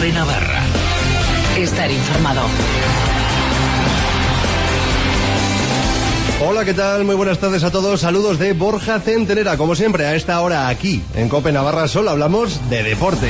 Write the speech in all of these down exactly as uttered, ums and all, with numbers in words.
COPE Navarra. Estar informado. Hola, ¿qué tal? Muy buenas tardes a todos. Saludos de Borja Centenera. Como siempre, a esta hora aquí, en COPE Navarra, solo hablamos de deporte.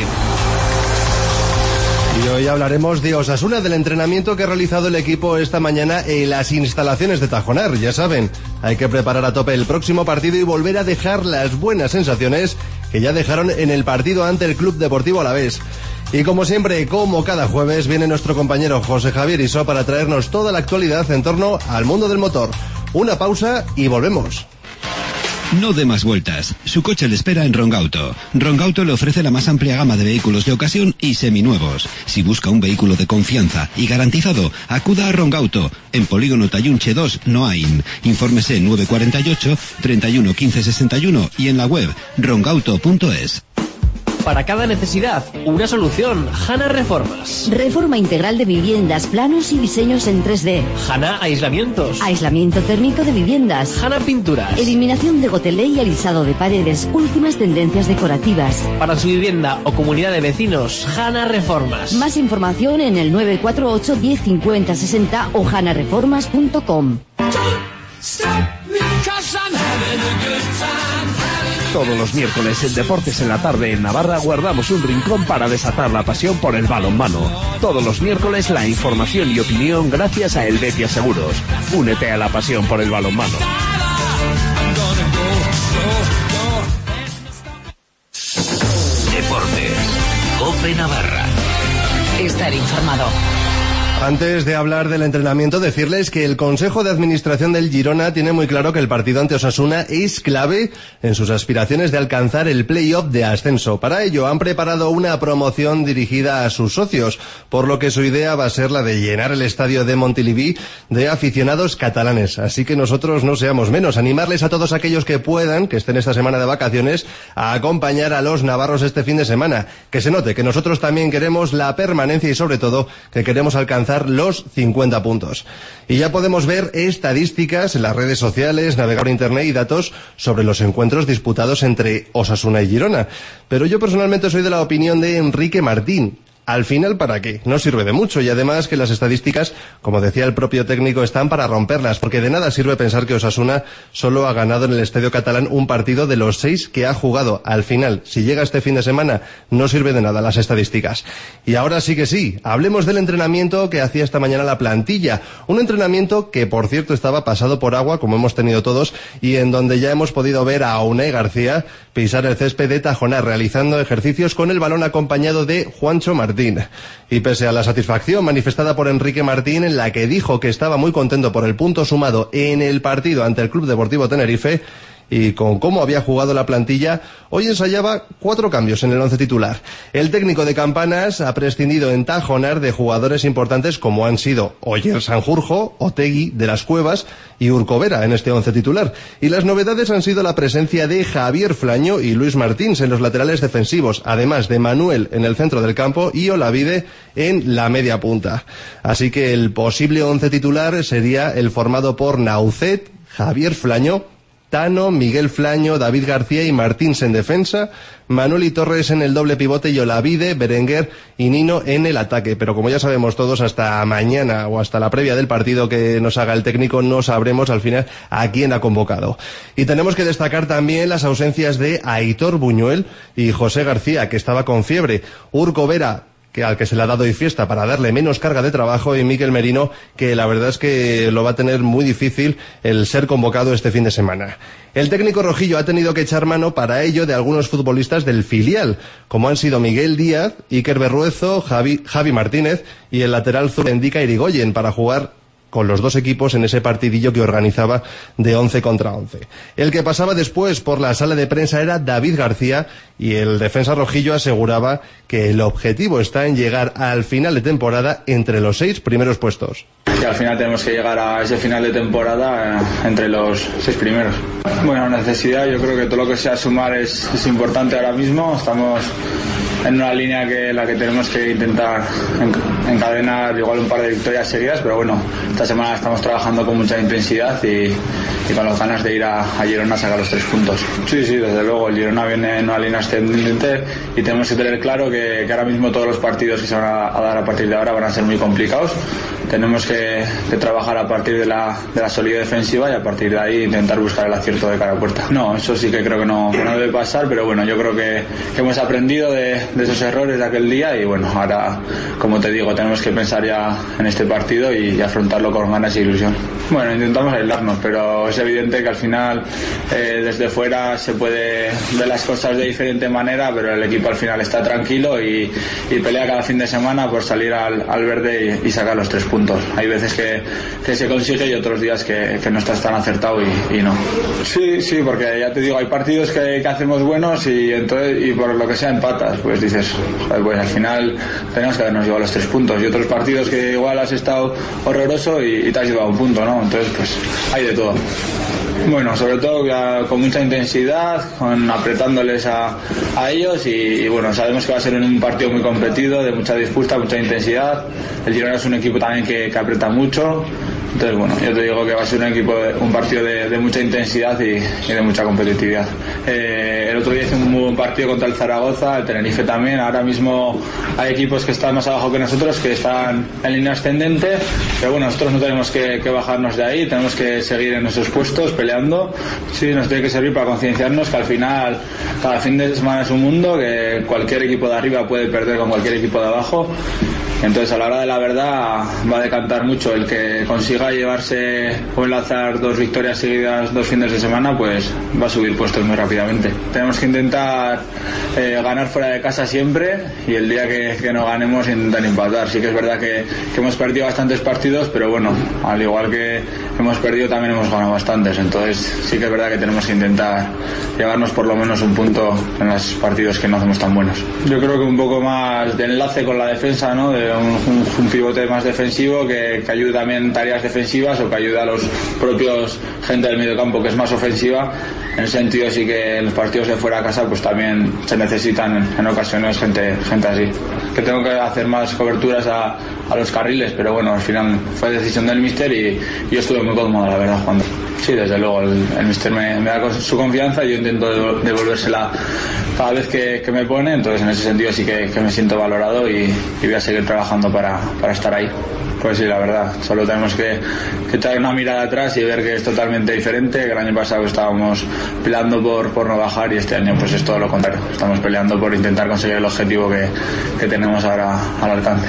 Y hoy hablaremos de Osasuna, del entrenamiento que ha realizado el equipo esta mañana en las instalaciones de Tajonar. Ya saben, hay que preparar a tope el próximo partido y volver a dejar las buenas sensaciones que ya dejaron en el partido ante el Club Deportivo Alavés. Y como siempre, como cada jueves, viene nuestro compañero José Javier Iso para traernos toda la actualidad en torno al mundo del motor. Una pausa y volvemos. No dé más vueltas. Su coche le espera en Rongauto. Rongauto le ofrece la más amplia gama de vehículos de ocasión y seminuevos. Si busca un vehículo de confianza y garantizado, acuda a Rongauto. En Polígono Tayunche dos, Noain. Infórmese nueve cuarenta y ocho, treinta y uno, quince sesenta y uno y en la web rongauto punto es. Para cada necesidad, una solución. Hanna Reformas. Reforma integral de viviendas, planos y diseños en tres D. Hanna Aislamientos. Aislamiento térmico de viviendas. Hanna Pinturas. Eliminación de gotelé y alisado de paredes. Últimas tendencias decorativas. Para su vivienda o comunidad de vecinos, Hanna Reformas. Más información en el nueve cuatro ocho, diez, cincuenta, sesenta o hanna reformas punto com. Todos los miércoles en Deportes en la Tarde en Navarra guardamos un rincón para desatar la pasión por el balonmano. Todos los miércoles la información y opinión gracias a Helvetia Seguros. Únete a la pasión por el balonmano. Deportes. COPE Navarra. Estar informado. Antes de hablar del entrenamiento, decirles que el Consejo de Administración del Girona tiene muy claro que el partido ante Osasuna es clave en sus aspiraciones de alcanzar el play-off de ascenso. Para ello han preparado una promoción dirigida a sus socios, por lo que su idea va a ser la de llenar el estadio de Montilivi de aficionados catalanes. Así que nosotros no seamos menos, animarles a todos aquellos que puedan, que estén esta semana de vacaciones, a acompañar a los navarros este fin de semana. Que se note que nosotros también queremos la permanencia y sobre todo que queremos alcanzar los cincuenta puntos. Y ya podemos ver estadísticas en las redes sociales, navegar por internet y datos sobre los encuentros disputados entre Osasuna y Girona. Pero yo personalmente soy de la opinión de Enrique Martín. Al final, ¿para qué? No sirve de mucho y además que las estadísticas, como decía el propio técnico, están para romperlas, porque de nada sirve pensar que Osasuna solo ha ganado en el Estadio Catalán un partido de los seis que ha jugado. Al final, si llega este fin de semana, no sirve de nada las estadísticas. Y ahora sí que sí, hablemos del entrenamiento que hacía esta mañana la plantilla. Un entrenamiento que, por cierto, estaba pasado por agua, como hemos tenido todos, y en donde ya hemos podido ver a Unai García pisar el césped de Tajonar, realizando ejercicios con el balón acompañado de Juancho Martín. Y pese a la satisfacción manifestada por Enrique Martín, en la que dijo que estaba muy contento por el punto sumado en el partido ante el Club Deportivo Tenerife y con cómo había jugado la plantilla, hoy ensayaba cuatro cambios en el once titular. El técnico de Campanas ha prescindido en Tajonar de jugadores importantes como han sido Oyer Sanjurjo, Otegui, De las Cuevas y Urcovera en este once titular. Y las novedades han sido la presencia de Javier Flaño y Luis Martins en los laterales defensivos, además de Manuel en el centro del campo y Olavide en la media punta. Así que el posible once titular sería el formado por Naucet, Javier Flaño, Tano, Miguel Flaño, David García y Martins en defensa, Manuel y Torres en el doble pivote y Olavide, Berenguer y Nino en el ataque. Pero como ya sabemos todos, hasta mañana o hasta la previa del partido que nos haga el técnico no sabremos al final a quién ha convocado. Y tenemos que destacar también las ausencias de Aitor Buñuel y José García, que estaba con fiebre, Urco Vera, que al que se le ha dado hoy fiesta para darle menos carga de trabajo, y Miquel Merino, que la verdad es que lo va a tener muy difícil el ser convocado este fin de semana. El técnico rojillo ha tenido que echar mano para ello de algunos futbolistas del filial, como han sido Miguel Díaz, Iker Berruezo, Javi, Javi Martínez y el lateral Zurendika Irigoyen, para jugar con los dos equipos en ese partidillo que organizaba de once contra once. El que pasaba después por la sala de prensa era David García, y el defensa rojillo aseguraba que el objetivo está en llegar al final de temporada entre los seis primeros puestos. Que al final tenemos que llegar a ese final de temporada eh, entre los seis primeros. Bueno, necesidad, yo creo que todo lo que sea sumar es, es importante ahora mismo. Estamos en una línea que la que tenemos que intentar encadenar igual un par de victorias seguidas, pero bueno, esta semana estamos trabajando con mucha intensidad y, y con las ganas de ir a, a Girona a sacar los tres puntos. Sí, sí, desde luego, el Girona viene en una línea ascendente y tenemos que tener claro que, que ahora mismo todos los partidos que se van a, a dar a partir de ahora van a ser muy complicados. Tenemos que, que trabajar a partir de la, de la solidez defensiva y a partir de ahí intentar buscar el acierto de cara a puerta. No, eso sí que creo que no, que no debe pasar, pero bueno, yo creo que, que hemos aprendido de, de esos errores de aquel día y bueno, ahora, como te digo, tenemos que pensar ya en este partido y, y afrontarlo con ganas e ilusión. Bueno, intentamos aislarnos, pero es evidente que al final eh, desde fuera se puede ver las cosas de diferente manera, pero el equipo al final está tranquilo y, y pelea cada fin de semana por salir al, al verde y, y sacar los tres puntos. Hay veces que, que se consigue y otros días que, que no estás tan acertado y, y no. Sí, sí, porque ya te digo, hay partidos que, que hacemos buenos y entonces y por lo que sea empatas, pues dices, pues al final tenemos que habernos llevado los tres puntos y otros partidos que igual has estado horroroso y, y te has llevado un punto, ¿no? Entonces pues hay de todo. Bueno, sobre todo ya, con mucha intensidad, con apretándoles a, a ellos y, y bueno, sabemos que va a ser un partido muy competido, de mucha disputa, mucha intensidad. El Girona es un equipo también que, que aprieta mucho. Entonces, bueno, yo te digo que va a ser un equipo, de, un partido de, de mucha intensidad y, y de mucha competitividad. Eh, el otro día hice un muy buen partido contra el Zaragoza, el Tenerife también. Ahora mismo hay equipos que están más abajo que nosotros, que están en línea ascendente, pero bueno, nosotros no tenemos que, que bajarnos de ahí, tenemos que seguir en nuestros puestos peleando. Sí, nos tiene que servir para concienciarnos que al final cada fin de semana es un mundo, que cualquier equipo de arriba puede perder con cualquier equipo de abajo. Entonces, a la hora de la verdad, va a decantar mucho el que consiga llevarse o enlazar dos victorias seguidas dos fines de semana, pues va a subir puestos muy rápidamente. Tenemos que intentar eh, ganar fuera de casa siempre y el día que, que no ganemos intentar empatar. Sí que es verdad que, que hemos perdido bastantes partidos, pero bueno, al igual que hemos perdido también hemos ganado bastantes. Entonces, sí que es verdad que tenemos que intentar llevarnos por lo menos un punto en los partidos que no hacemos tan buenos. Yo creo que un poco más de enlace con la defensa, ¿no? De Un, un, un pivote más defensivo que, que ayude también en tareas defensivas o que ayude a los propios gente del mediocampo que es más ofensiva. En ese sentido sí que en los partidos de fuera de casa pues también se necesitan en, en ocasiones gente, gente así. Que tengo que hacer más coberturas a, a los carriles, pero bueno, al final fue decisión del míster y, y yo estuve muy cómodo, la verdad, jugando. Sí, desde luego, el, el míster me, me da su confianza y yo intento devolvérsela cada vez que, que me pone, entonces en ese sentido sí que, que me siento valorado y, y voy a seguir trabajando para, para estar ahí. Pues sí, la verdad, solo tenemos que, que echar una mirada atrás y ver que es totalmente diferente, que el año pasado estábamos peleando por, por no bajar y este año pues es todo lo contrario, estamos peleando por intentar conseguir el objetivo que, que tenemos ahora al alcance.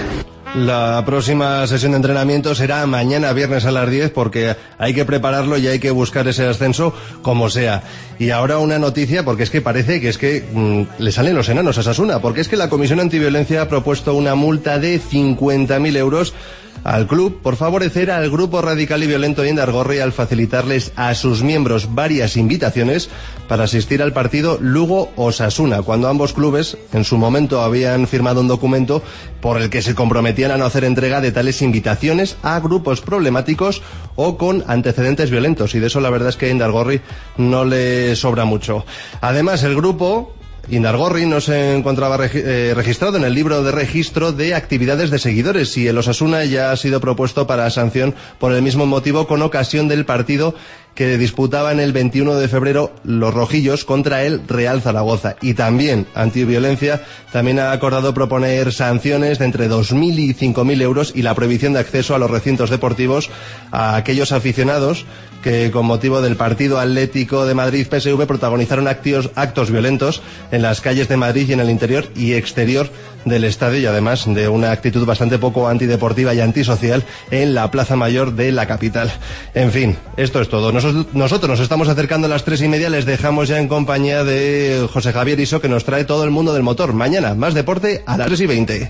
La próxima sesión de entrenamiento será mañana viernes a las diez porque hay que prepararlo y hay que buscar ese ascenso como sea. Y ahora una noticia, porque es que parece que es que mmm, le salen los enanos a Osasuna, porque es que la Comisión Antiviolencia ha propuesto una multa de cincuenta mil euros al club por favorecer al grupo radical y violento de Indargorri al facilitarles a sus miembros varias invitaciones para asistir al partido Lugo-Osasuna, cuando ambos clubes en su momento habían firmado un documento por el que se comprometían a no hacer entrega de tales invitaciones a grupos problemáticos o con antecedentes violentos, y de eso la verdad es que a Indargorri no le sobra mucho. Además, el grupo Indargorri no se encontraba regi- eh, registrado en el libro de registro de actividades de seguidores y el Osasuna ya ha sido propuesto para sanción por el mismo motivo con ocasión del partido que disputaban el veintiuno de febrero los rojillos contra el Real Zaragoza. Y también Antiviolencia también ha acordado proponer sanciones de entre dos mil y cinco mil euros y la prohibición de acceso a los recintos deportivos a aquellos aficionados que con motivo del partido Atlético de Madrid P S V protagonizaron actos, actos violentos en las calles de Madrid y en el interior y exterior del estadio, y además de una actitud bastante poco antideportiva y antisocial en la Plaza Mayor de la capital. En fin, esto es todo. Nosotros, nosotros nos estamos acercando a las tres y media, les dejamos ya en compañía de José Javier Iso, que nos trae todo el mundo del motor. Mañana, más deporte a las tres y veinte.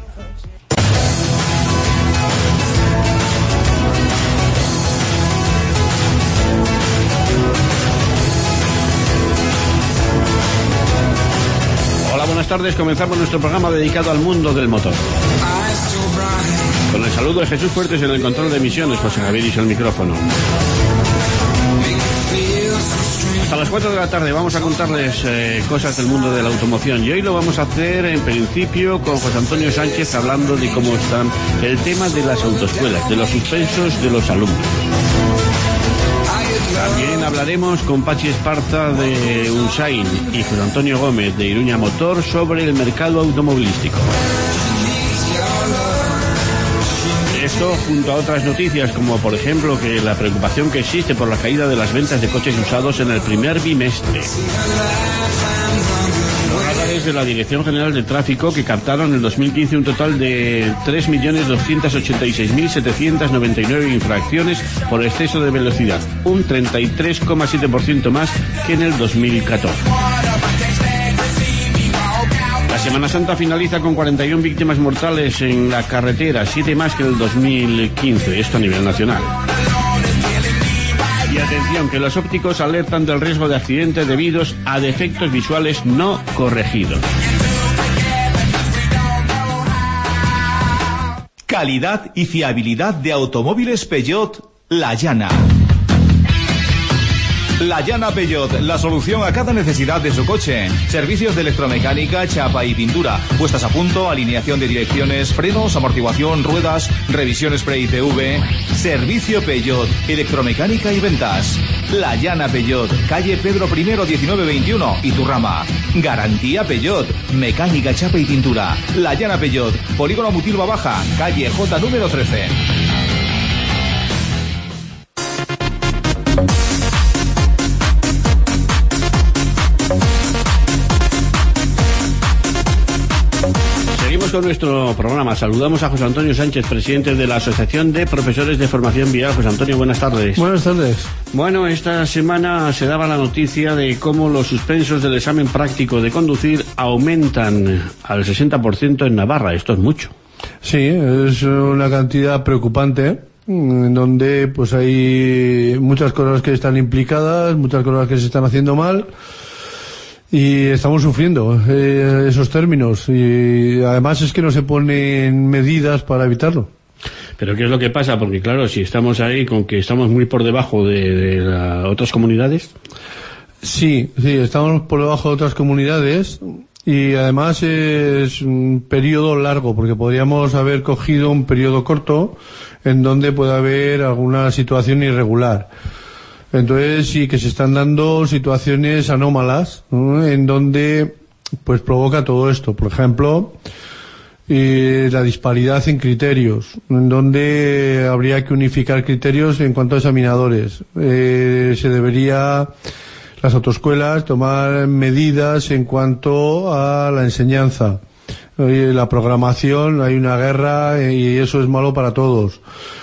Buenas tardes, comenzamos nuestro programa dedicado al mundo del motor. Con el saludo de Jesús Fuertes en el control de emisiones, José Javier Iso el micrófono. Hasta las cuatro de la tarde vamos a contarles eh, cosas del mundo de la automoción, y hoy lo vamos a hacer en principio con José Antonio Sánchez, hablando de cómo están el tema de las autoescuelas, de los suspensos de los alumnos. También hablaremos con Pachi Esparza de Unsain y José Antonio Gómez de Iruña Motor sobre el mercado automovilístico. Esto junto a otras noticias, como por ejemplo que la preocupación que existe por la caída de las ventas de coches usados en el primer bimestre. Los radares de la Dirección General de Tráfico, que captaron en el dos mil quince un total de tres millones doscientos ochenta y seis mil setecientos noventa y nueve infracciones por exceso de velocidad, un treinta y tres coma siete por ciento más que en el dos mil catorce. La Semana Santa finaliza con cuarenta y una víctimas mortales en la carretera, siete más que en el dos mil quince, esto a nivel nacional. Y atención, que los ópticos alertan del riesgo de accidentes debidos a defectos visuales no corregidos. Calidad y fiabilidad de automóviles Peugeot La Llana. La Llana Peugeot, la solución a cada necesidad de su coche. Servicios de electromecánica, chapa y pintura, puestas a punto, alineación de direcciones, frenos, amortiguación, ruedas, revisiones pre-I T V. Servicio Peugeot, electromecánica y ventas. La Llana Peugeot, calle Pedro I, diecinueve veintiuno, Iturrama. Garantía Peugeot, mecánica, chapa y pintura. La Llana Peugeot, Polígono Mutilva Baja, calle J número trece. Con nuestro programa saludamos a José Antonio Sánchez, presidente de la Asociación de Profesores de Formación Vial. José Antonio, buenas tardes. Buenas tardes. Bueno, esta semana se daba la noticia de cómo los suspensos del examen práctico de conducir aumentan al sesenta por ciento en Navarra. Esto es mucho. Sí, es una cantidad preocupante, en donde pues hay muchas cosas que están implicadas, muchas cosas que se están haciendo mal. Y estamos sufriendo eh, esos términos, y además es que no se ponen medidas para evitarlo. Pero ¿qué es lo que pasa? Porque claro, si estamos ahí con que estamos muy por debajo de, de la, otras comunidades. Sí, sí, estamos por debajo de otras comunidades, y además es un periodo largo, porque podríamos haber cogido un periodo corto en donde puede haber alguna situación irregular. Entonces sí que se están dando situaciones anómalas, ¿no?, en donde pues provoca todo esto. Por ejemplo, eh, la disparidad en criterios, en donde habría que unificar criterios en cuanto a examinadores. Eh, se debería, las autoescuelas, tomar medidas en cuanto a la enseñanza. Eh, la programación, hay una guerra y eso es malo para todos.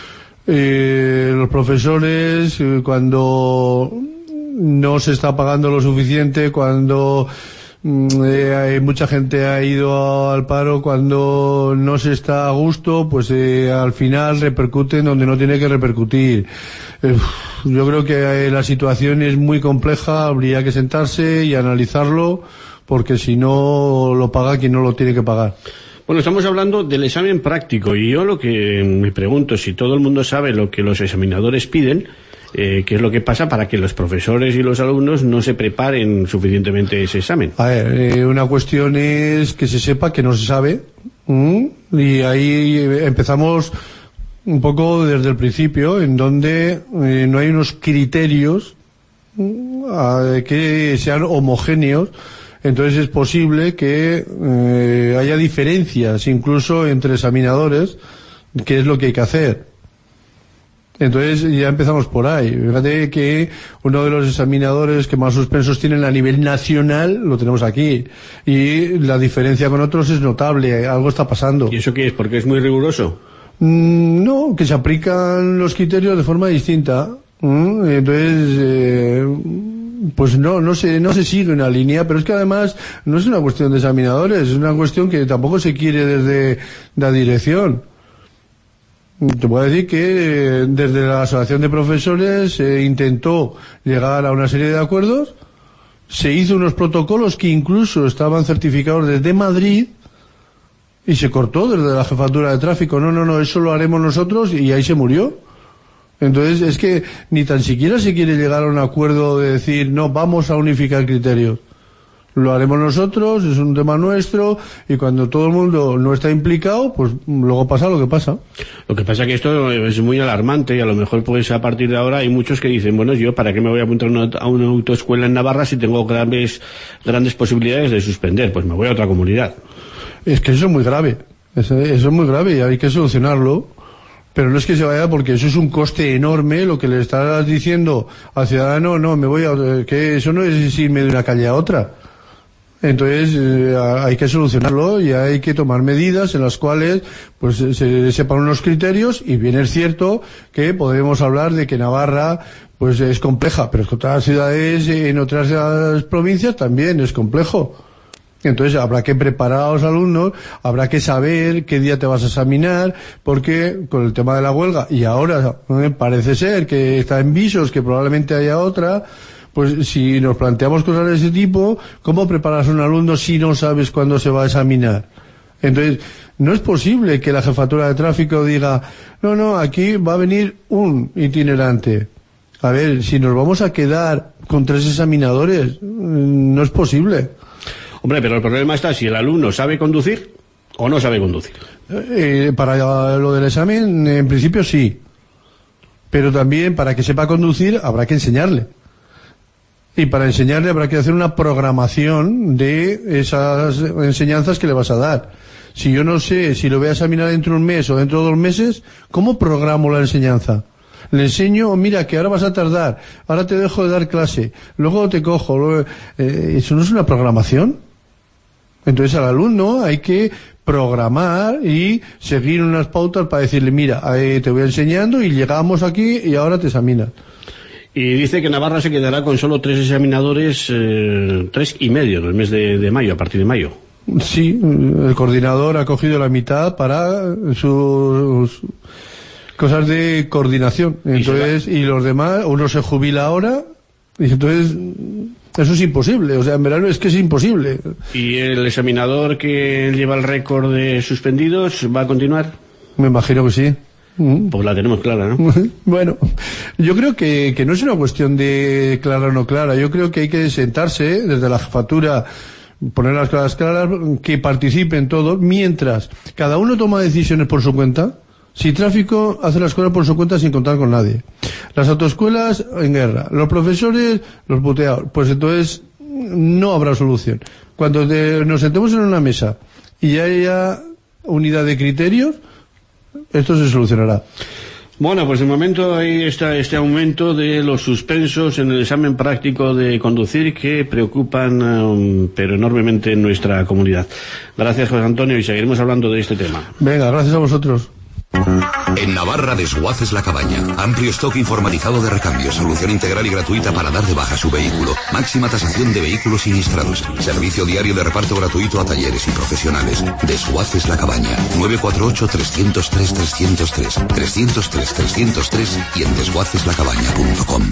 Eh, los profesores, eh, cuando no se está pagando lo suficiente, cuando eh, hay mucha gente ha ido al paro, cuando no se está a gusto, pues eh, al final repercute en donde no tiene que repercutir. Eh, yo creo que eh, la situación es muy compleja, habría que sentarse y analizarlo, porque si no lo paga quien no lo tiene que pagar. Bueno, estamos hablando del examen práctico, y yo lo que me pregunto, si todo el mundo sabe lo que los examinadores piden, eh, ¿qué es lo que pasa para que los profesores y los alumnos no se preparen suficientemente ese examen? A ver, eh, una cuestión es que se sepa que no se sabe, ¿m? Y ahí empezamos un poco desde el principio, en donde eh, no hay unos criterios eh, que sean homogéneos. Entonces es posible que eh, haya diferencias incluso entre examinadores, que es lo que hay que hacer. Entonces ya empezamos por ahí. Fíjate que uno de los examinadores que más suspensos tienen a nivel nacional lo tenemos aquí, y la diferencia con otros es notable, algo está pasando. ¿Y eso qué es? ¿Porque es muy riguroso? Mm, no, que se aplican los criterios de forma distinta. Mm, entonces... Eh, pues no, no se, no se sigue una línea, pero es que además no es una cuestión de examinadores, es una cuestión que tampoco se quiere desde la dirección. Te puedo decir que desde la Asociación de Profesores se intentó llegar a una serie de acuerdos, se hizo unos protocolos que incluso estaban certificados desde Madrid, y se cortó desde la Jefatura de Tráfico. No, no, no, eso lo haremos nosotros, y ahí se murió. Entonces, es que ni tan siquiera se quiere llegar a un acuerdo de decir, no, vamos a unificar criterios. Lo haremos nosotros, es un tema nuestro, y cuando todo el mundo no está implicado, pues luego pasa lo que pasa. Lo que pasa es que esto es muy alarmante, y a lo mejor pues a partir de ahora hay muchos que dicen, bueno, yo para qué me voy a apuntar una, a una autoescuela en Navarra si tengo grandes, grandes posibilidades de suspender, pues me voy a otra comunidad. Es que eso es muy grave, eso, eso es muy grave y hay que solucionarlo. Pero no es que se vaya, porque eso es un coste enorme, lo que le estás diciendo al ciudadano, no, me voy a, que eso no es irme de una calle a otra. Entonces, eh, hay que solucionarlo y hay que tomar medidas en las cuales, pues, se sepan unos criterios, y bien es cierto que podemos hablar de que Navarra, pues, es compleja, pero es que otras ciudades, en otras provincias también es complejo. Entonces habrá que preparar a los alumnos, habrá que saber qué día te vas a examinar, porque con el tema de la huelga, y ahora eh, parece ser que está en visos, que probablemente haya otra, pues si nos planteamos cosas de ese tipo, ¿cómo preparas a un alumno si no sabes cuándo se va a examinar? Entonces, no es posible que la jefatura de tráfico diga, no, no, aquí va a venir un itinerante. A ver, si nos vamos a quedar con tres examinadores, no es posible. Hombre, pero el problema está si el alumno sabe conducir o no sabe conducir. Eh, para lo del examen, en principio sí. Pero también para que sepa conducir habrá que enseñarle. Y para enseñarle habrá que hacer una programación de esas enseñanzas que le vas a dar. Si yo no sé si lo voy a examinar dentro de un mes o dentro de dos meses, ¿cómo programo la enseñanza? Le enseño, mira, que ahora vas a tardar, ahora te dejo de dar clase, luego te cojo. Luego, eh, ¿eso no es una programación? Entonces al alumno hay que programar y seguir unas pautas para decirle, mira, eh, te voy enseñando y llegamos aquí y ahora te examinas. Y dice que Navarra se quedará con solo tres examinadores, eh, tres y medio en el mes de, de mayo, a partir de mayo. Sí, el coordinador ha cogido la mitad para sus cosas de coordinación. Entonces, y, y los demás, uno se jubila ahora, y entonces eso es imposible. O sea, en verano es que es imposible. ¿Y el examinador que lleva el récord de suspendidos va a continuar? Me imagino que sí. Pues la tenemos clara, ¿no? Bueno, yo creo que, que no es una cuestión de clara o no clara. Yo creo que hay que sentarse desde la jefatura, poner las cosas claras, que participen todos, mientras cada uno toma decisiones por su cuenta. Si tráfico hace las cosas por su cuenta sin contar con nadie. Las autoescuelas en guerra. Los profesores, los puteados. Pues entonces no habrá solución. Cuando te, nos sentemos en una mesa y haya unidad de criterios, esto se solucionará. Bueno, pues de momento ahí está este aumento de los suspensos en el examen práctico de conducir que preocupan, um, pero enormemente en nuestra comunidad. Gracias, José Antonio, y seguiremos hablando de este tema. Venga, gracias a vosotros. En Navarra, Desguaces La Cabaña. Amplio stock informatizado de recambio, solución integral y gratuita para dar de baja su vehículo. Máxima tasación de vehículos siniestrados. Servicio diario de reparto gratuito a talleres y profesionales. Desguaces La Cabaña. nueve cuatro ocho, tres cero tres, tres cero tres. tres cero tres, tres cero tres y en desguaces la cabaña punto com.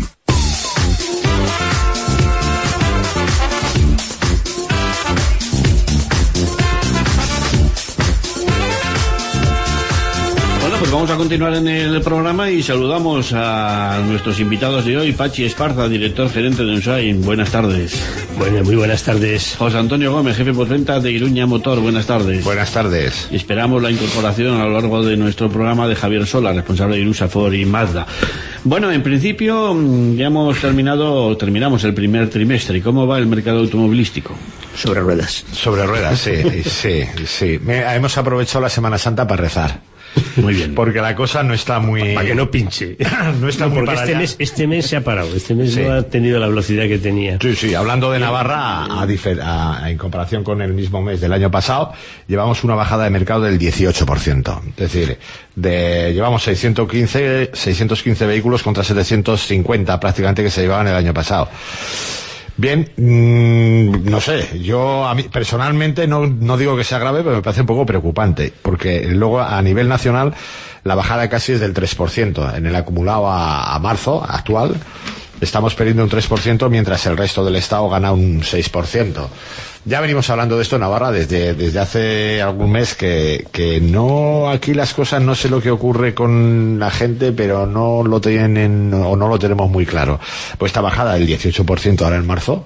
Pues vamos a continuar en el programa y saludamos a nuestros invitados de hoy. Pachi Esparza, director gerente de Unsain. Buenas tardes. Bueno, muy buenas tardes. José Antonio Gómez, jefe postventa de Iruña Motor. Buenas tardes. Buenas tardes. Y esperamos la incorporación a lo largo de nuestro programa de Javier Sola, responsable de Irusafor y Mazda. Bueno, en principio ya hemos terminado, terminamos el primer trimestre. ¿Cómo va el mercado automovilístico? Sobre ruedas. Sobre ruedas, sí, sí, sí. Me, hemos aprovechado la Semana Santa para rezar. Muy bien. Porque la cosa no está muy... Para que no pinche. no está no, muy porque para este allá. mes, este mes se ha parado. Este mes sí. No ha tenido la velocidad que tenía. Sí, sí. Hablando de Navarra, a, a, a, en comparación con el mismo mes del año pasado, llevamos una bajada de mercado del dieciocho por ciento. Es decir, de, llevamos seiscientos quince vehículos contra setecientos cincuenta prácticamente que se llevaban el año pasado. Bien, mmm, no sé, yo a mí personalmente no, no digo que sea grave, pero me parece un poco preocupante, porque luego a nivel nacional la bajada casi es del tres por ciento. En el acumulado a, a marzo actual estamos perdiendo un tres por ciento, mientras el resto del estado gana un seis por ciento. ya venimos hablando de esto en Navarra desde, desde hace algún mes, que, que no, aquí las cosas, no sé lo que ocurre con la gente, pero no lo tienen, o no lo tenemos muy claro. Pues esta bajada del dieciocho por ciento ahora en marzo.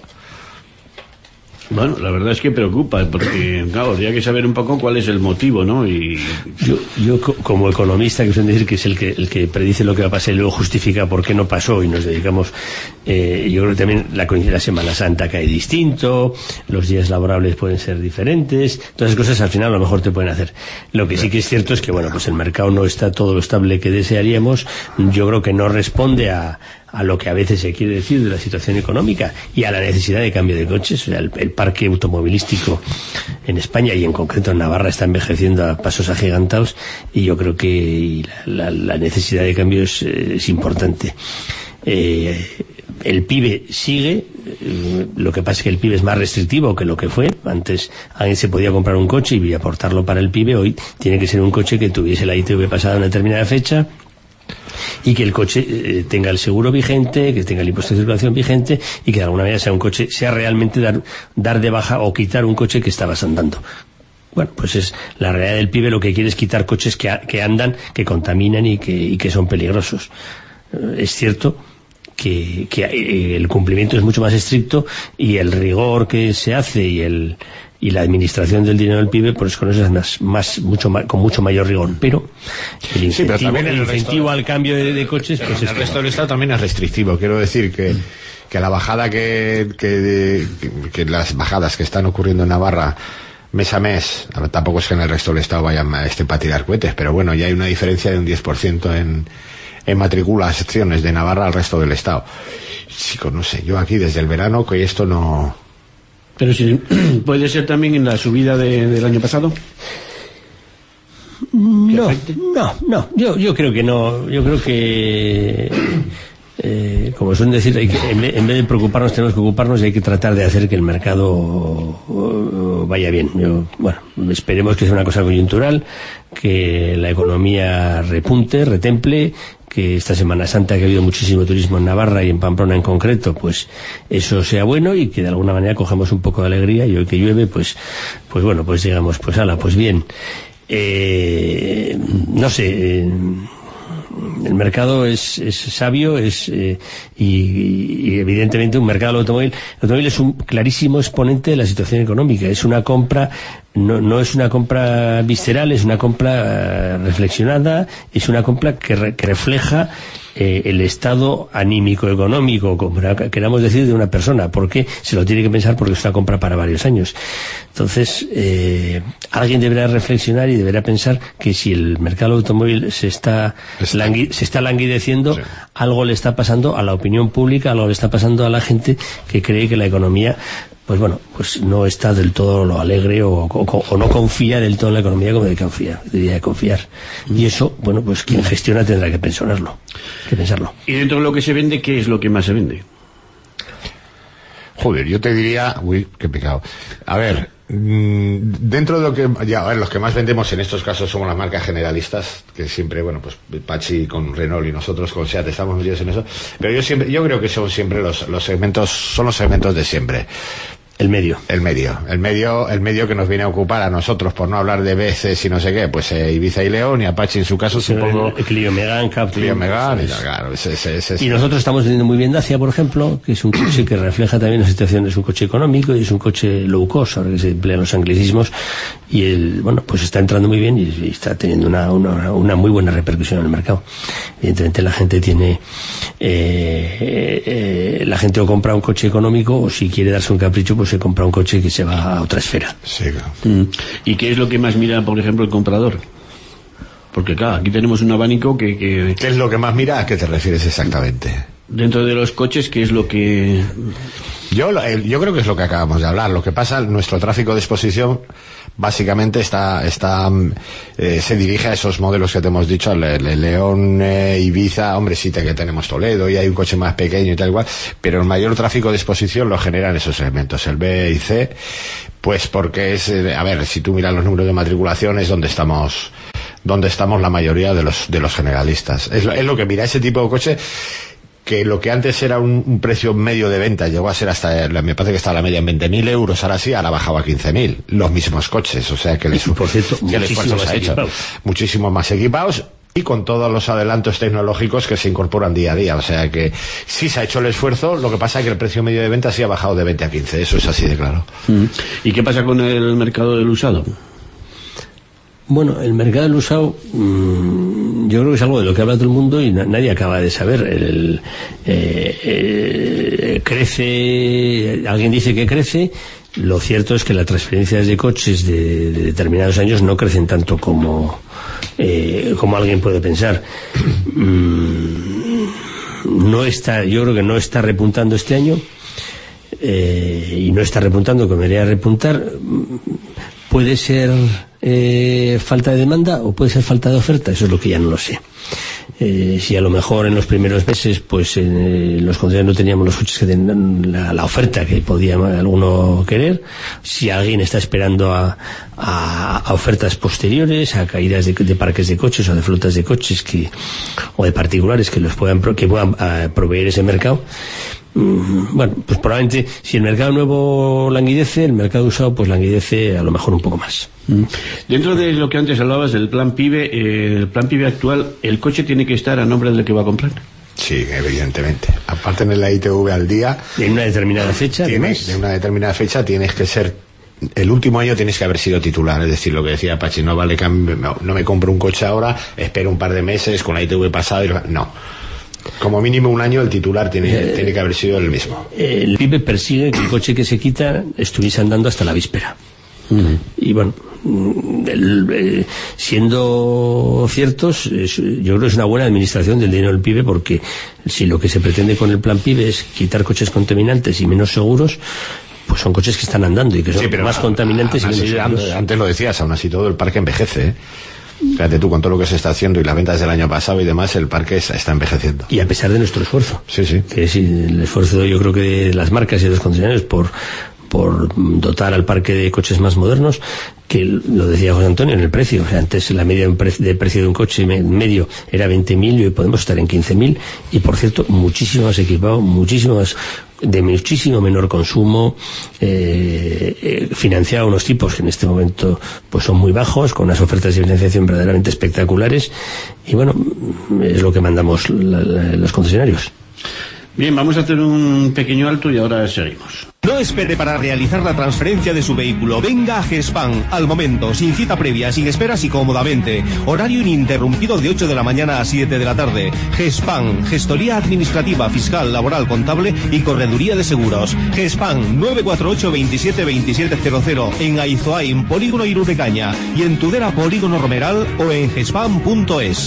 Bueno, la verdad es que preocupa, porque, claro, habría que saber un poco cuál es el motivo, ¿no? Y yo, yo como economista, que suelen decir que es el que el que predice lo que va a pasar y luego justifica por qué no pasó, y nos dedicamos, eh, yo creo que también la, la Semana Santa cae distinto, los días laborables pueden ser diferentes, todas esas cosas al final a lo mejor te pueden hacer. Lo que sí que es cierto es que, bueno, pues el mercado no está todo lo estable que desearíamos. Yo creo que no responde a a lo que a veces se quiere decir de la situación económica y a la necesidad de cambio de coches. O sea, el, el parque automovilístico en España y en concreto en Navarra está envejeciendo a pasos agigantados, y yo creo que la, la, la necesidad de cambio es, es importante. Eh, el P I B sigue, eh, lo que pasa es que el P I B es más restrictivo que lo que fue. Antes alguien se podía comprar un coche y aportarlo para el P I B, hoy tiene que ser un coche que tuviese la I T V pasada a una determinada fecha, y que el coche eh, tenga el seguro vigente, que tenga el impuesto de circulación vigente, y que de alguna manera sea un coche, sea realmente dar, dar de baja o quitar un coche que estabas andando. Bueno, pues es la realidad del P I B, lo que quiere es quitar coches que, que andan, que contaminan y que, y que son peligrosos. Eh, es cierto que, que eh, el cumplimiento es mucho más estricto, y el rigor que se hace y el y la administración del dinero del P I B, pues con eso es más, más, mucho más, con mucho mayor rigor. Pero el incentivo, sí, pero también el, el incentivo al cambio de, de coches, pues el es resto del Estado también es restrictivo. Quiero decir que, que la bajada que, que, que, que las bajadas que están ocurriendo en Navarra mes a mes, tampoco es que en el resto del Estado vayan a este para tirar cohetes, pero bueno, ya hay una diferencia de un diez por ciento en, en matriculaciones de Navarra al resto del Estado. Chicos, no sé, yo aquí desde el verano que esto no... Pero si puede ser también en la subida de, del año pasado. No, no, no. Yo, yo creo que no. Yo creo que, eh, como suelen decir, hay que, en, vez, en vez de preocuparnos, tenemos que ocuparnos y hay que tratar de hacer que el mercado uh, vaya bien. Yo, bueno, esperemos que sea una cosa coyuntural, que la economía repunte, retemple, que esta Semana Santa, que ha habido muchísimo turismo en Navarra y en Pamplona en concreto, pues eso sea bueno, y que de alguna manera cojamos un poco de alegría, y hoy que llueve, pues pues bueno, pues digamos, pues ala, pues bien. Eh, no sé, eh, el mercado es, es sabio, es eh, y, y evidentemente un mercado del automóvil, el automóvil es un clarísimo exponente de la situación económica. Es una compra, no, no es una compra visceral, es una compra uh, reflexionada, es una compra que, re, que refleja eh, el estado anímico económico, como queramos decir, de una persona, porque se lo tiene que pensar, porque es una compra para varios años. Entonces, eh, alguien deberá reflexionar y deberá pensar que si el mercado automóvil se está, está. Langui, se está languideciendo, sí, algo le está pasando a la opinión pública, algo le está pasando a la gente que cree que la economía, pues bueno, pues no está del todo lo alegre, o, o, o no confía del todo en la economía como debería confiar, debería confiar. Y eso, bueno, pues quien gestiona tendrá que pensarlo, que pensarlo. Y dentro de lo que se vende, ¿qué es lo que más se vende? Joder, yo te diría, uy, qué pecado. A ver, dentro de lo que, ya, a ver, los que más vendemos en estos casos somos las marcas generalistas, que siempre, bueno, pues Pachi con Renault y nosotros con Seat estamos metidos en eso, pero yo siempre, yo creo que son siempre los, los segmentos, son los segmentos de siempre. El medio. El medio. El medio, el medio que nos viene a ocupar a nosotros, por no hablar de veces y no sé qué, pues eh, Ibiza y León, y Apache en su caso, sí, supongo. El Clio Megane, Captur. Clio Megane, y, claro, ese, ese, ese, y nosotros estamos vendiendo muy bien Dacia, por ejemplo, que es un coche que refleja también la situación, es un coche económico y es un coche low cost, ahora que se emplean los anglicismos, y el, bueno, pues está entrando muy bien y, y está teniendo una, una, una muy buena repercusión en el mercado. Evidentemente la gente tiene, eh, eh, la gente o compra un coche económico, o si quiere darse un capricho, pues se compra un coche que se va a otra esfera. Sí, claro. Mm. ¿Y qué es lo que más mira, por ejemplo, el comprador? Porque claro, aquí tenemos un abanico que, que... ¿Qué es lo que más mira? ¿A qué te refieres exactamente? Dentro de los coches, ¿qué es lo que...? Yo, yo creo que es lo que acabamos de hablar. Lo que pasa, nuestro tráfico de exposición básicamente está, está eh, se dirige a esos modelos que te hemos dicho, el, el León, eh, Ibiza, hombre, sí que tenemos Toledo y hay un coche más pequeño y tal igual, pero el mayor tráfico de exposición lo generan esos segmentos, el B y C, pues porque es, eh, a ver, si tú miras los números de matriculación es donde estamos, donde estamos la mayoría de los, de los generalistas. Es lo, es lo que mira ese tipo de coche. que lo que antes era un, un precio medio de venta llegó a ser hasta, me parece que estaba la media en veinte mil euros, ahora sí, ahora bajaba a quince mil, los mismos coches, o sea que el, por cierto, que el esfuerzo se ha hecho, muchísimo más equipados y con todos los adelantos tecnológicos que se incorporan día a día, o sea que sí se ha hecho el esfuerzo, lo que pasa es que el precio medio de venta sí ha bajado de veinte a quince, eso es así de claro. ¿Y qué pasa con el mercado del usado? Bueno, el mercado del usado, mmm, yo creo que es algo de lo que habla todo el mundo y na- nadie acaba de saber. El, eh, eh, crece, alguien dice que crece. Lo cierto es que las transferencias de coches de, de determinados años no crecen tanto como, eh, como alguien puede pensar. Mm, no está, yo creo que no está repuntando este año, eh, y no está repuntando como debería repuntar. Puede ser eh, falta de demanda o puede ser falta de oferta, eso es lo que ya no lo sé. Eh, si a lo mejor en los primeros meses pues eh, los concesionarios no teníamos los coches que tenían la, la oferta que podía alguno querer, si alguien está esperando a, a, a ofertas posteriores, a caídas de, de parques de coches o de flotas de coches que, o de particulares que los puedan que puedan uh, proveer ese mercado. Bueno, pues probablemente si el mercado nuevo languidece, el mercado usado pues languidece a lo mejor un poco más. Dentro de lo que antes hablabas del plan PIBE, eh, el plan PIBE actual, ¿el coche tiene que estar a nombre del que va a comprar? Sí, evidentemente. Aparte en la I T V al día, en una determinada fecha, tienes, en una determinada fecha tienes que ser, el último año tienes que haber sido titular, es decir, lo que decía Pachi, no vale que no, no me compro un coche ahora, espero un par de meses con la I T V pasado y lo, no. Como mínimo un año el titular tiene, eh, tiene que haber sido el mismo. El PIBE persigue que el coche que se quita estuviese andando hasta la víspera. Uh-huh. Y bueno, el, eh, siendo ciertos, es, yo creo que es una buena administración del dinero del PIBE, porque si lo que se pretende con el plan PIBE es quitar coches contaminantes y menos seguros, pues son coches que están andando y que son sí, pero más a, contaminantes a, a, y menos antes, antes lo decías, aún así todo el parque envejece, ¿eh? Fíjate tú, con todo lo que se está haciendo y las ventas del año pasado y demás, el parque está envejeciendo. Y a pesar de nuestro esfuerzo. Sí, sí. Que es el esfuerzo, yo creo que de las marcas y de los concesionarios por, por dotar al parque de coches más modernos, que lo decía José Antonio, en el precio. O sea, antes la media de precio de un coche medio era veinte mil y hoy podemos estar en quince mil. Y por cierto, muchísimo más equipado, muchísimo más, de muchísimo menor consumo, eh, eh, financiado a unos tipos que en este momento pues son muy bajos, con unas ofertas de financiación verdaderamente espectaculares, y bueno, es lo que mandamos la, la, los concesionarios. Bien, vamos a hacer un pequeño alto y ahora seguimos. No espere para realizar la transferencia de su vehículo. Venga a GESPAN, al momento, sin cita previa, sin esperas y cómodamente. Horario ininterrumpido de ocho de la mañana a siete de la tarde. GESPAN, gestoría administrativa, fiscal, laboral, contable y correduría de seguros. GESPAN, nueve cuatro ocho, veintisiete, veintisiete cero cero, en Aizoain, Polígono Irurecaña, y en Tudela, Polígono Romeral, o en gespan punto es.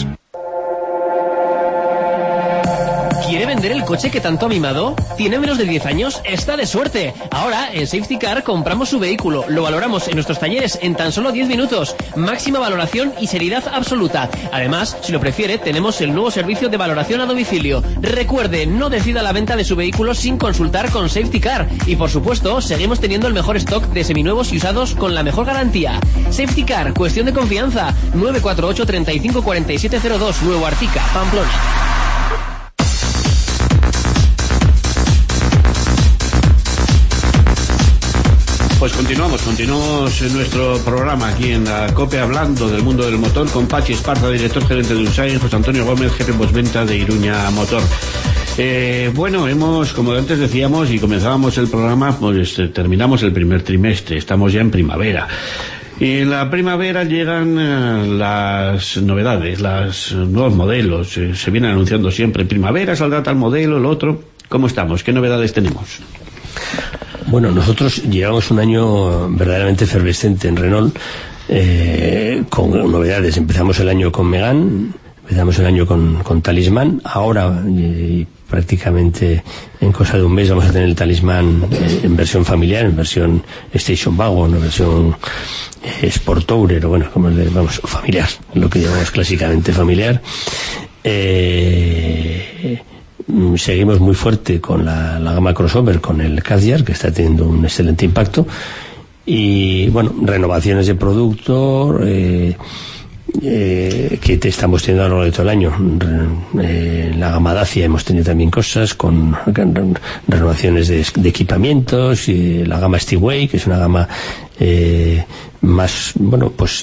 ¿Quiere vender el coche que tanto ha mimado? ¿Tiene menos de diez años? ¡Está de suerte! Ahora, en Safety Car, compramos su vehículo, lo valoramos en nuestros talleres en tan solo diez minutos. Máxima valoración y seriedad absoluta. Además, si lo prefiere, tenemos el nuevo servicio de valoración a domicilio. Recuerde, no decida la venta de su vehículo sin consultar con Safety Car. Y por supuesto, seguimos teniendo el mejor stock de seminuevos y usados con la mejor garantía. Safety Car, cuestión de confianza. nueve cuatro ocho, treinta y cinco, cuarenta y siete cero dos, Nuevo Artica, Pamplona. Pues continuamos, continuamos en nuestro programa aquí en la COPE, hablando del mundo del motor con Pachi Esparza, director gerente de USAID, José Antonio Gómez, jefe postventa de Iruña Motor. Eh, bueno, hemos, como antes decíamos y comenzábamos el programa, pues eh, terminamos el primer trimestre, estamos ya en primavera. Y en la primavera llegan eh, las novedades, los nuevos modelos, eh, se vienen anunciando siempre, primavera saldrá tal modelo, el otro. ¿Cómo estamos? ¿Qué novedades tenemos? Bueno, nosotros llevamos un año verdaderamente efervescente en Renault, eh, con novedades. Empezamos el año con Megane, empezamos el año con, con Talismán, ahora y prácticamente en cosa de un mes vamos a tener el Talismán eh, en versión familiar, en versión Station Wagon, en versión eh, Sport Tourer, o bueno, como le llamamos, familiar, lo que llamamos clásicamente familiar. Eh... Seguimos muy fuerte con la, la gama crossover, con el Kadjar, que está teniendo un excelente impacto, y bueno, renovaciones de producto, eh, eh, que te estamos teniendo a lo largo de todo el año. Eh, en la gama Dacia hemos tenido también cosas con renovaciones de, de equipamientos, y la gama Steway, que es una gama eh, más, bueno, pues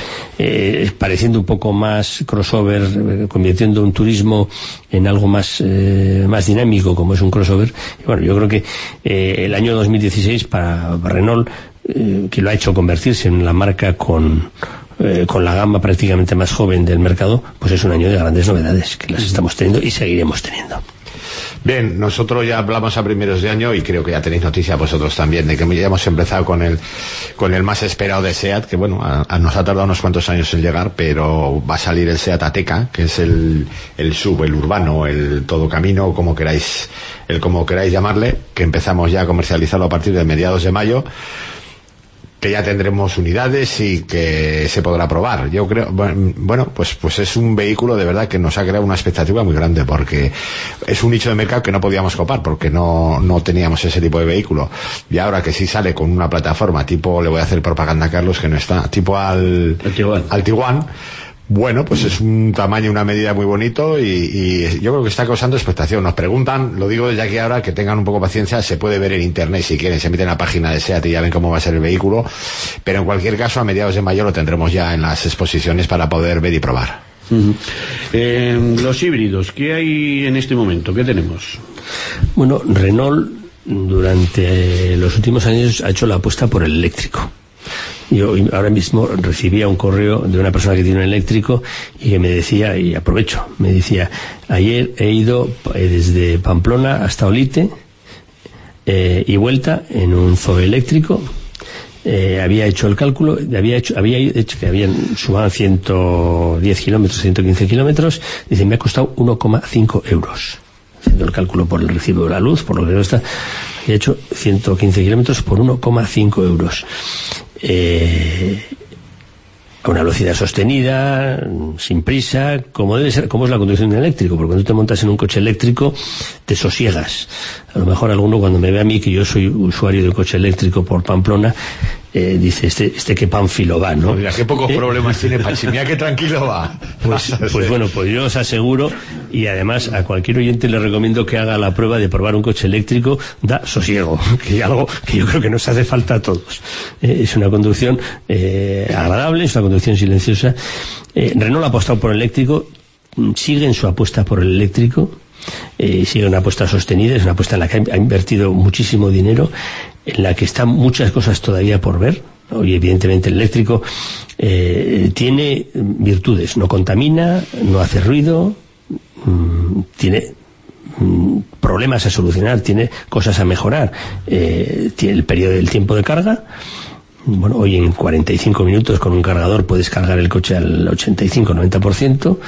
eh, pareciendo un poco más crossover, eh, convirtiendo un turismo en algo más eh, más dinámico, como es un crossover. Y bueno, yo creo que eh, el año dos mil dieciséis para Renault, eh, que lo ha hecho convertirse en la marca con eh, con la gama prácticamente más joven del mercado, pues es un año de grandes novedades que las estamos teniendo y seguiremos teniendo. Bien, nosotros ya hablamos a primeros de año y creo que ya tenéis noticia vosotros también de que ya hemos empezado con el con el más esperado de SEAT, que bueno, a, a nos ha tardado unos cuantos años en llegar, pero va a salir el SEAT Ateca, que es el el sub, el urbano, el todo camino, como queráis, el como queráis llamarle, que empezamos ya a comercializarlo a partir de mediados de mayo, que ya tendremos unidades y que se podrá probar. Yo creo, bueno, pues pues es un vehículo de verdad que nos ha creado una expectativa muy grande, porque es un nicho de mercado que no podíamos copar porque no no teníamos ese tipo de vehículo. Y ahora que sí sale con una plataforma tipo, le voy a hacer propaganda a Carlos, que no está, tipo al al Tiguan, al Tiguan. Bueno, pues es un tamaño y una medida muy bonito y, y yo creo que está causando expectación. Nos preguntan, lo digo desde aquí ahora, que tengan un poco de paciencia, se puede ver en internet si quieren, se meten en la página de SEAT y ya ven cómo va a ser el vehículo, pero en cualquier caso a mediados de mayo lo tendremos ya en las exposiciones para poder ver y probar. Uh-huh. Eh, los híbridos, ¿qué hay en este momento? ¿Qué tenemos? Bueno, Renault durante los últimos años ha hecho la apuesta por el eléctrico. Yo ahora mismo recibía un correo de una persona que tiene un eléctrico y que me decía, y aprovecho, me decía: ayer he ido desde Pamplona hasta Olite eh, y vuelta en un Zoe eléctrico. Eh, había hecho el cálculo, había hecho, había hecho que habían subido ciento diez kilómetros, ciento quince kilómetros. Dice, me ha costado uno coma cinco euros. Haciendo el cálculo por el recibo de la luz, por lo que cuesta, había hecho ciento quince kilómetros por uno coma cinco euros. Eh, a una velocidad sostenida, sin prisa, como debe ser, como es la conducción de un eléctrico, porque cuando tú te montas en un coche eléctrico te sosiegas. A lo mejor alguno, cuando me ve a mí, que yo soy usuario de un coche eléctrico por Pamplona, eh, dice, este, este que pánfilo va, ¿no? Mira, qué pocos eh, problemas tiene Pachi, mira qué tranquilo va. Pues, pues bueno, pues yo os aseguro, y además a cualquier oyente le recomiendo que haga la prueba de probar un coche eléctrico, da sosiego, que es algo que yo creo que nos hace falta a todos. Eh, es una conducción eh, agradable, es una conducción silenciosa. Eh, Renault ha apostado por el eléctrico, sigue en su apuesta por el eléctrico. Eh, sigue una apuesta sostenida, es una apuesta en la que ha invertido muchísimo dinero, en la que están muchas cosas todavía por ver, ¿no? Y evidentemente el eléctrico eh, tiene virtudes, no contamina, no hace ruido, mmm, tiene mmm, problemas a solucionar, tiene cosas a mejorar, eh, tiene el periodo del tiempo de carga. Bueno, hoy en cuarenta y cinco minutos con un cargador puedes cargar el coche al ochenta y cinco noventa por ciento.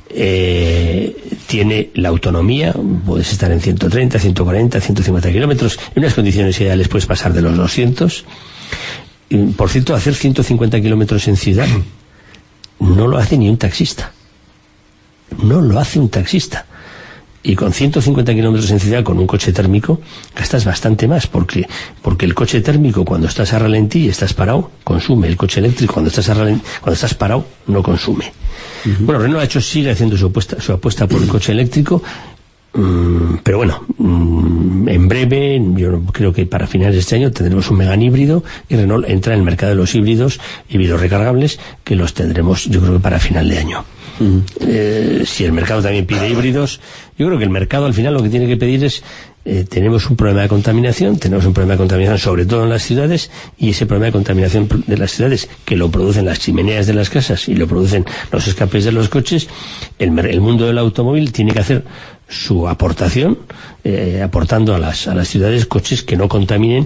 Eh, tiene la autonomía, puedes estar en ciento treinta, ciento cuarenta, ciento cincuenta kilómetros, en unas condiciones ideales puedes pasar de los doscientos. Y, por cierto, hacer ciento cincuenta kilómetros en ciudad no lo hace ni un taxista. No lo hace un taxista. Y con ciento cincuenta kilómetros en ciudad con un coche térmico gastas bastante más, porque porque el coche térmico, cuando estás a ralentí y estás parado, consume. El coche eléctrico, cuando estás a ralentí, cuando estás parado, no consume. Uh-huh. Bueno, Renault ha hecho, sigue haciendo su apuesta, su apuesta por el coche eléctrico, mmm, pero bueno, mmm, en breve, yo creo que para finales de este año tendremos un Megane híbrido, y Renault entra en el mercado de los híbridos, híbridos recargables, que los tendremos yo creo que para final de año. Uh-huh. Eh, si el mercado también pide híbridos, yo creo que el mercado al final lo que tiene que pedir es, eh, tenemos un problema de contaminación, tenemos un problema de contaminación sobre todo en las ciudades, y ese problema de contaminación de las ciudades, que lo producen las chimeneas de las casas y lo producen los escapes de los coches, el, el mundo del automóvil tiene que hacer su aportación, eh, aportando a las, a las ciudades coches que no contaminen,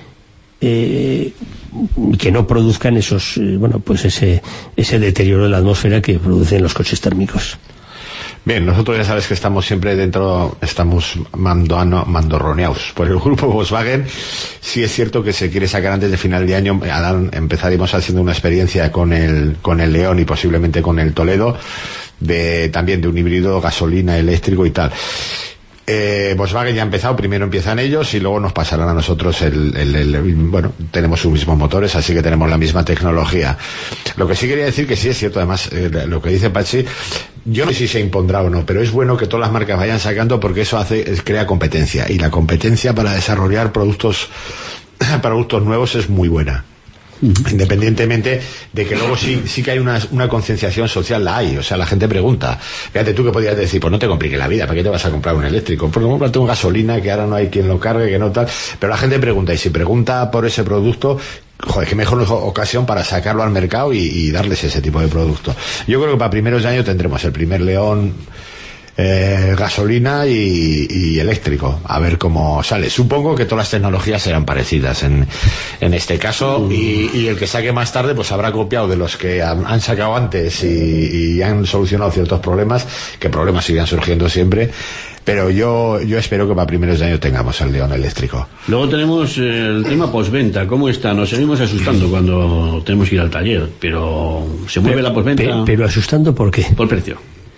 eh, que no produzcan esos, eh, bueno, pues ese, ese deterioro de la atmósfera que producen los coches térmicos. Bien, nosotros ya sabes que estamos siempre dentro, estamos mandano, mandorroneados por el grupo Volkswagen. Sí es cierto que se quiere sacar antes de final de año, Adán, empezaremos haciendo una experiencia con el, con el León y posiblemente con el Toledo, de, también de un híbrido, gasolina, eléctrico y tal. Eh, Volkswagen ya ha empezado, primero empiezan ellos y luego nos pasarán a nosotros el, el, el, el bueno, tenemos sus mismos motores, así que tenemos la misma tecnología. Lo que sí quería decir que sí es cierto, además, eh, lo que dice Pachi, yo no sé si se impondrá o no, pero es bueno que todas las marcas vayan sacando porque eso hace, es, crea competencia, y la competencia para desarrollar productos, productos nuevos es muy buena. Independientemente de que luego sí, sí que hay una, una concienciación social, la hay, o sea, la gente pregunta, fíjate tú que podrías decir, pues no te compliques la vida, ¿para qué te vas a comprar un eléctrico? Porque cómprate un gasolina, que ahora no hay quien lo cargue, que no tal, pero la gente pregunta, y si pregunta por ese producto, joder, qué mejor ocasión para sacarlo al mercado y, y darles ese tipo de producto. Yo creo que para primeros de año tendremos el primer León Eh, gasolina y, y eléctrico, a ver cómo sale. Supongo que todas las tecnologías serán parecidas en, en este caso, y, y el que saque más tarde pues habrá copiado de los que han, han sacado antes y, y han solucionado ciertos problemas, que problemas siguen surgiendo siempre, pero yo yo espero que para primeros de año tengamos el León eléctrico. Luego tenemos el tema postventa. ¿Cómo está? Nos seguimos asustando cuando tenemos que ir al taller, pero ¿se mueve pero, la postventa? Pero, pero asustando, ¿por qué? Por precio.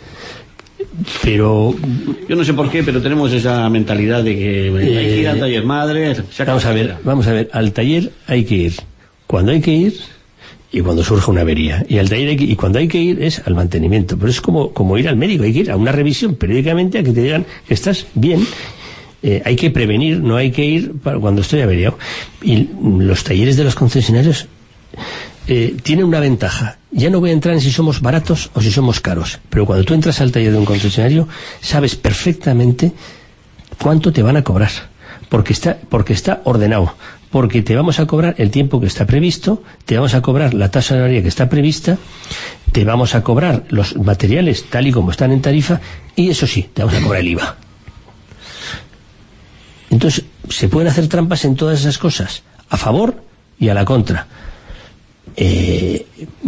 Pero yo no sé por qué, pero tenemos esa mentalidad de que eh, hay que ir al taller madre. Vamos a ver, vamos a ver, al taller hay que ir cuando hay que ir y cuando surge una avería. Y al taller hay que, y cuando hay que ir es al mantenimiento. Pero es como, como ir al médico, hay que ir a una revisión periódicamente a que te digan que estás bien. Eh, hay que prevenir, no hay que ir para cuando estoy averiado. Y los talleres de los concesionarios Eh, tiene una ventaja. Ya no voy a entrar en si somos baratos o si somos caros, pero cuando tú entras al taller de un concesionario sabes perfectamente cuánto te van a cobrar, porque está, porque está ordenado, porque te vamos a cobrar el tiempo que está previsto, te vamos a cobrar la tasa horaria que está prevista, te vamos a cobrar los materiales tal y como están en tarifa, y eso sí, te vamos a cobrar el I V A. Entonces se pueden hacer trampas en todas esas cosas, a favor y a la contra. Eh,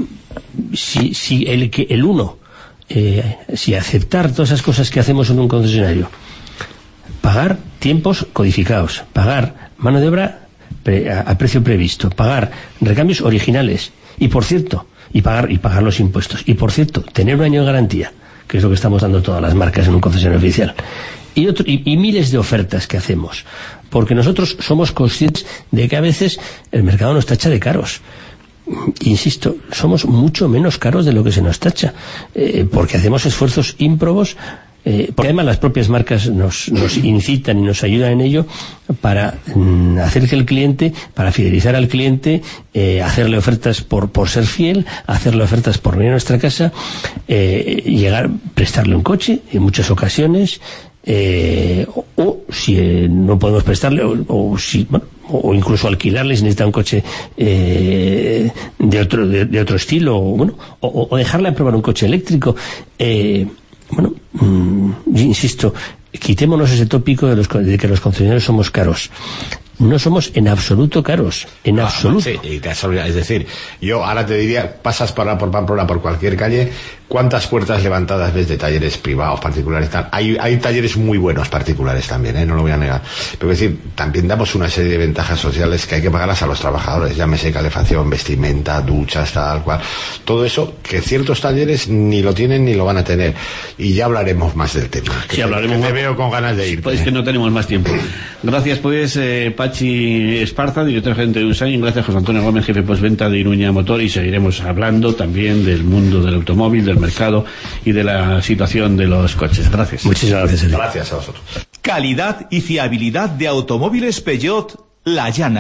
si, si el que el uno eh, si aceptar todas esas cosas que hacemos en un concesionario, pagar tiempos codificados, pagar mano de obra pre, a, a precio previsto, pagar recambios originales y por cierto y pagar y pagar los impuestos y por cierto tener un año de garantía, que es lo que estamos dando todas las marcas en un concesionario oficial, y, otro, y, y miles de ofertas que hacemos, porque nosotros somos conscientes de que a veces el mercado nos tacha de caros. Insisto, somos mucho menos caros de lo que se nos tacha, eh, porque hacemos esfuerzos ímprobos, eh, porque además las propias marcas nos, nos incitan y nos ayudan en ello para mm, hacer que el cliente, para fidelizar al cliente, eh, hacerle ofertas por, por ser fiel, hacerle ofertas por venir a nuestra casa, eh, llegar, prestarle un coche en muchas ocasiones, eh, o, o si eh, no podemos prestarle, o, o si, bueno, o incluso alquilarles, necesita un coche eh, de otro de, de otro estilo, o, bueno, o, o dejarle probar un coche eléctrico. Eh, bueno, mmm, insisto, quitémonos ese tópico de, los, de que los concesionarios somos caros. No somos en absoluto caros, en ah, absoluto. Sí, y te es decir, yo ahora te diría, pasas por, por Pamplona, por cualquier calle, ¿cuántas puertas levantadas ves de talleres privados, particulares? Tal? Hay, hay talleres muy buenos particulares también, ¿eh? No lo voy a negar. Pero es decir, también damos una serie de ventajas sociales que hay que pagarlas a los trabajadores, llámese calefacción, vestimenta, duchas, tal cual. Todo eso que ciertos talleres ni lo tienen ni lo van a tener. Y ya hablaremos más del tema. Sí, hablaremos más. Te veo con ganas de ir. Pues que no tenemos más tiempo. Gracias, pues, eh, Pachi Esparza, director gerente de Unsain. Gracias, José Antonio Gómez, jefe postventa de Iruña Motor. Y seguiremos hablando también del mundo del automóvil, del mercado y de la situación de los coches. Gracias. Muchísimas gracias, Eli. Gracias a vosotros. Calidad y fiabilidad de automóviles Peugeot La Llana.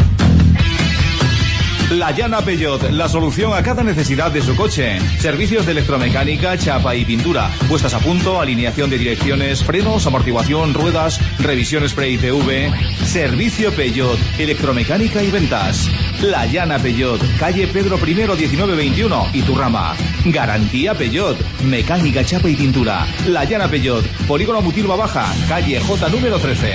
La Llana Peugeot, la solución a cada necesidad de su coche. Servicios de electromecánica, chapa y pintura. Puestas a punto, alineación de direcciones, frenos, amortiguación, ruedas, revisiones pre-I T V. Servicio Peugeot, electromecánica y ventas. La Llana Peugeot, calle Pedro I, diecinueve veintiuno, Iturrama. Garantía Peugeot, mecánica, chapa y pintura. La Llana Peugeot, Polígono Mutilva Baja, calle J número trece.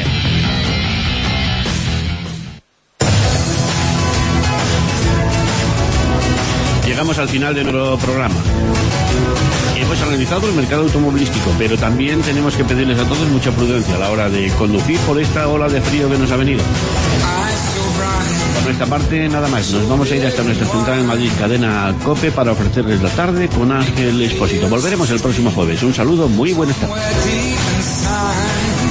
Llegamos al final de nuestro programa. Hemos analizado el mercado automovilístico, pero también tenemos que pedirles a todos mucha prudencia a la hora de conducir por esta ola de frío que nos ha venido. Por nuestra parte, nada más. Nos vamos a ir hasta nuestra central en Madrid, cadena COPE, para ofrecerles la tarde con Ángel Expósito. Volveremos el próximo jueves. Un saludo, muy buenas tardes.